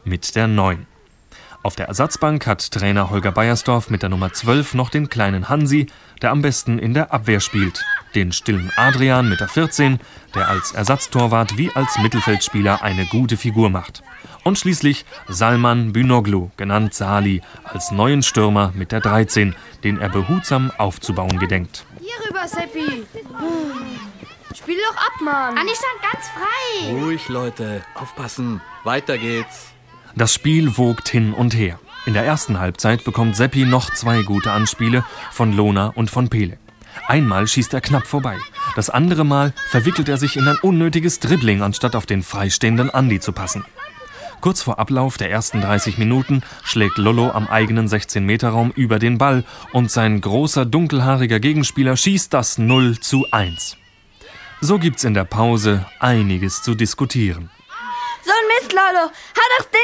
mit der 9. Auf der Ersatzbank hat Trainer Holger Beiersdorf mit der Nummer 12 noch den kleinen Hansi, der am besten in der Abwehr spielt. Den stillen Adrian mit der 14, der als Ersatztorwart wie als Mittelfeldspieler eine gute Figur macht. Und schließlich Salman Bünoglu, genannt Sali, als neuen Stürmer mit der 13, den er behutsam aufzubauen gedenkt. Hier rüber, Seppi. Spiel doch ab, Mann. Andi stand ganz frei. Ruhig, Leute. Aufpassen. Weiter geht's. Das Spiel wogt hin und her. In der ersten Halbzeit bekommt Seppi noch 2 gute Anspiele von Lona und von Pele. Einmal schießt er knapp vorbei. Das andere Mal verwickelt er sich in ein unnötiges Dribbling, anstatt auf den freistehenden Andi zu passen. Kurz vor Ablauf der ersten 30 Minuten schlägt Lollo am eigenen 16-Meter-Raum über den Ball und sein großer, dunkelhaariger Gegenspieler schießt das 0:1. So gibt's in der Pause einiges zu diskutieren. So ein Mist, Lollo. Hat doch den